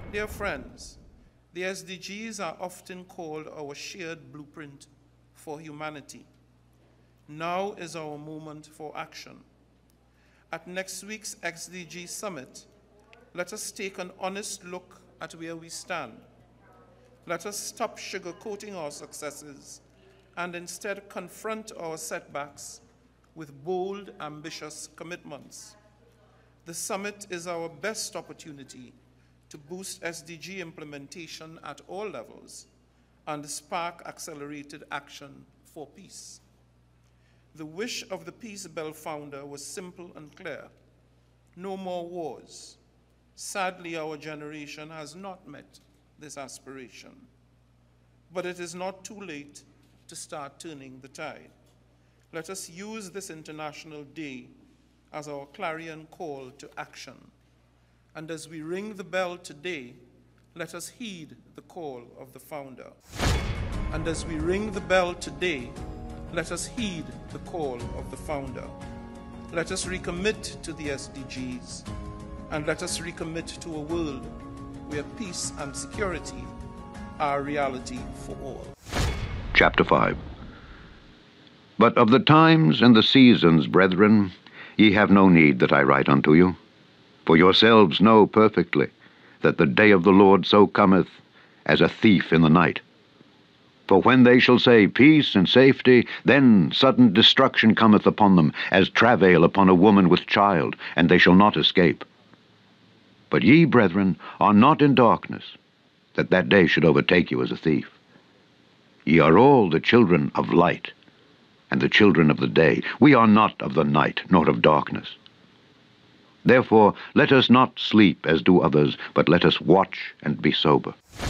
Dear friends, the SDGs are often called our shared blueprint for humanity. Now is our moment for action. At next week's SDG Summit, let us take an honest look at where we stand. Let us stop sugarcoating our successes and instead confront our setbacks with bold, ambitious commitments. The summit is our best opportunity to boost SDG implementation at all levels and spark accelerated action for peace. The wish of the Peace Bell founder was simple and clear: no more wars. Sadly, our generation has not met this aspiration. But it is not too late to start turning the tide. Let us use this International Day as our clarion call to action. And as we ring the bell today, let us heed the call of the founder. And as we ring the bell today, let us heed the call of the founder. Let us recommit to the SDGs, and let us recommit to a world where peace and security are a reality for all. Chapter 5. But of the times and the seasons, brethren, ye have no need that I write unto you. For yourselves know perfectly that the day of the Lord so cometh as a thief in the night. For when they shall say peace and safety, then sudden destruction cometh upon them, as travail upon a woman with child, and they shall not escape. But ye, brethren, are not in darkness, that that day should overtake you as a thief. Ye are all the children of light, and the children of the day. We are not of the night, nor of darkness. Therefore let us not sleep as do others, but let us watch and be sober.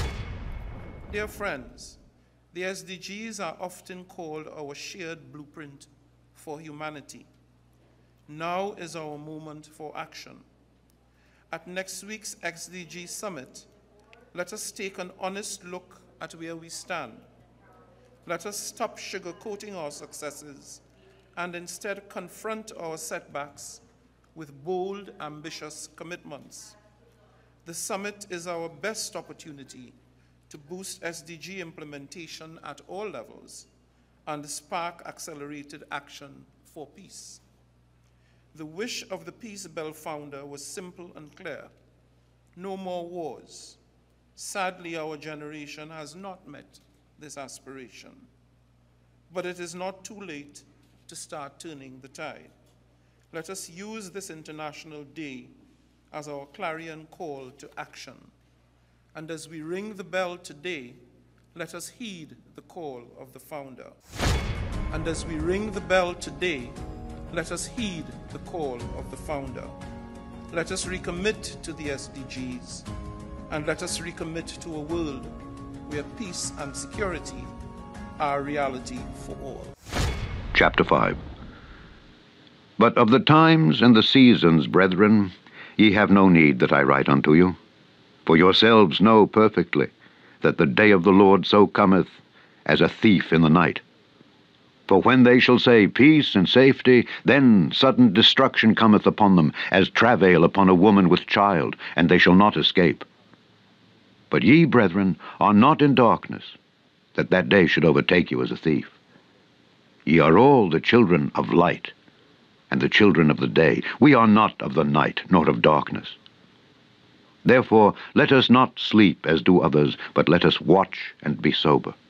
Dear friends, the SDGs are often called our shared blueprint for humanity. Now is our moment for action. At next week's SDG Summit, let us take an honest look at where we stand. Let us stop sugarcoating our successes and instead confront our setbacks with bold, ambitious commitments. The summit is our best opportunity to boost SDG implementation at all levels and spark accelerated action for peace. The wish of the Peace Bell founder was simple and clear: no more wars. Sadly, our generation has not met this aspiration. But it is not too late to start turning the tide. Let us use this International Day as our clarion call to action. And as we ring the bell today, let us heed the call of the founder. And as we ring the bell today, let us heed the call of the founder. Let us recommit to the SDGs, and let us recommit to a world where peace and security are a reality for all. Chapter 5. But of the times and the seasons, brethren, ye have no need that I write unto you. For yourselves know perfectly that the day of the Lord so cometh as a thief in the night. For when they shall say peace and safety, then sudden destruction cometh upon them, as travail upon a woman with child, and they shall not escape. But ye, brethren, are not in darkness, that that day should overtake you as a thief. Ye are all the children of light, and the children of the day. We are not of the night, nor of darkness. Therefore let us not sleep as do others, but let us watch and be sober.